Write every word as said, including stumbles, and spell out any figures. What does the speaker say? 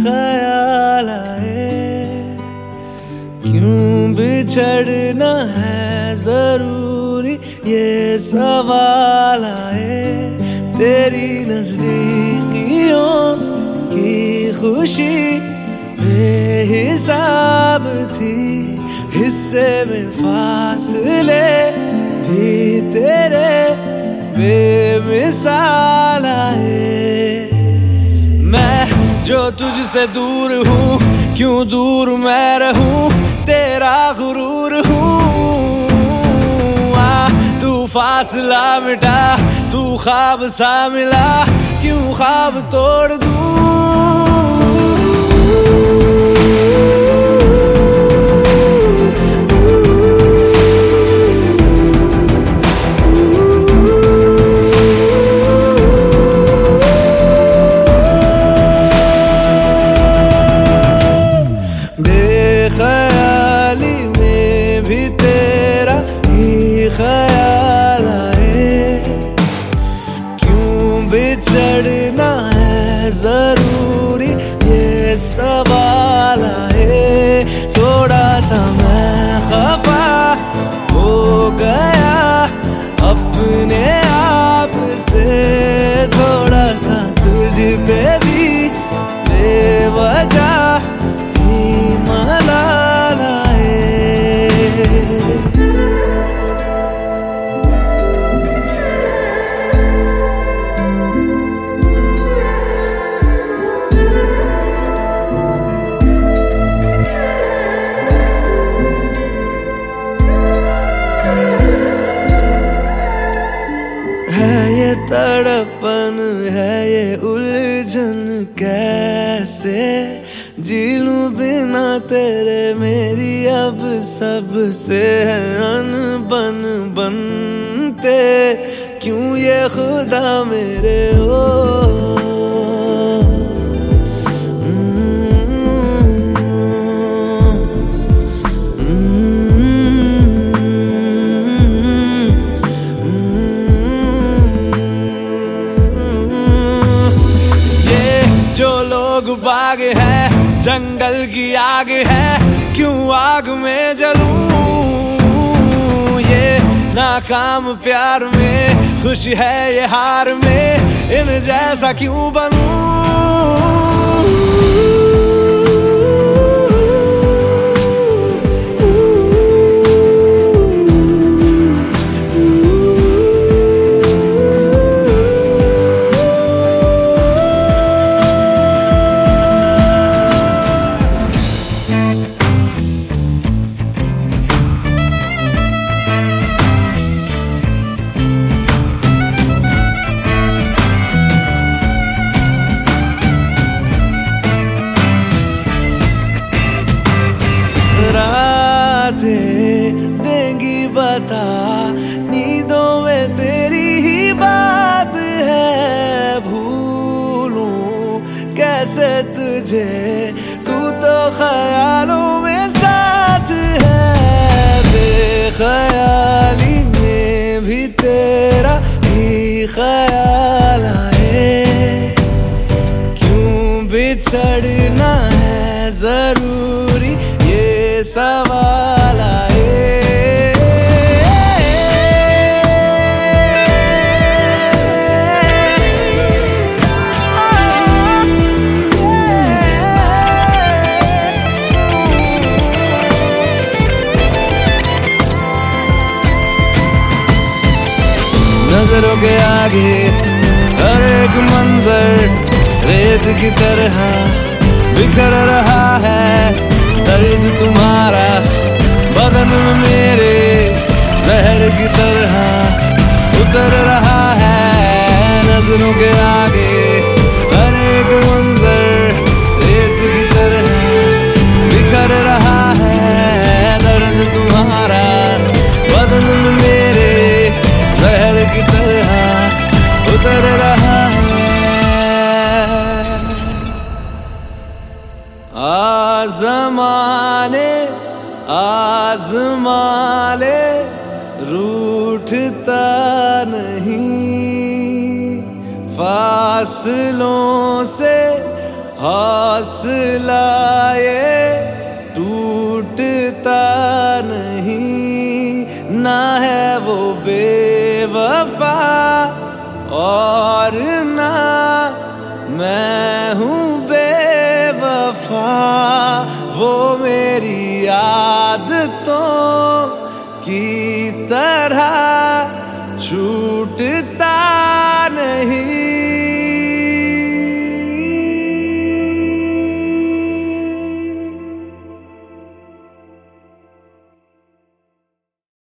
ख्याल आए, क्यों बिछड़ना है जरूरी ये सवाल आए। तेरी नजदीकियों की खुशी बेहिसाब थी, हिस्से में फासले भी तेरे बेमिसाल आए। मैं जो तुझसे दूर हूँ, क्यों दूर मैं रहूं, तेरा गुरूर हूँ। आ तू फासला मिटा, तू ख्वाब सा मिला, क्यों ख्वाब तोड़ दूं। बेख्याली में भी तेरा ही ख्याल आए, क्यों बिछड़ना है जरूरी ये सवाल आए। थोड़ा सा मैं खफा हो गया अपने आप से, थोड़ा सा तुझ पे भी बेवजह मलाल आए। है ये तड़पन, है ये उलझन, कैसे जी लूं बिना तेरे। मेरी अब सबसे है अनबन बनते, क्यों ये खुदा मेरे हो। बाग है जंगल की आग है, क्यों आग में जलूं। ये नाकाम प्यार में खुशी है, ये हार में इन जैसा क्यों बनूं। देंगी बता, नींदों में तेरी ही बात है। भूलूं कैसे तुझे, तू तो ख्यालों में साथ है। बेख्याली में भी तेरा ही ख्याल आए, क्यों बिछड़ना है जरूरी ये सवाल आए। नजरों के आगे हर एक मंजर रेत की तरह बिखर रहा है। दर्द तुम्हारा बदन में मेरे जहर की तरह उतर रहा है। नजरों के आगे हर एक मंजर रेत की तरह बिखर रहा है। दर्द तुम्हारा बदन में मेरे जहर की तरह उतर रहा है। आज़माने आज़माले रूठता नहीं, फासलों से हौसला ये टूटता नहीं, ना है वो बेवफा और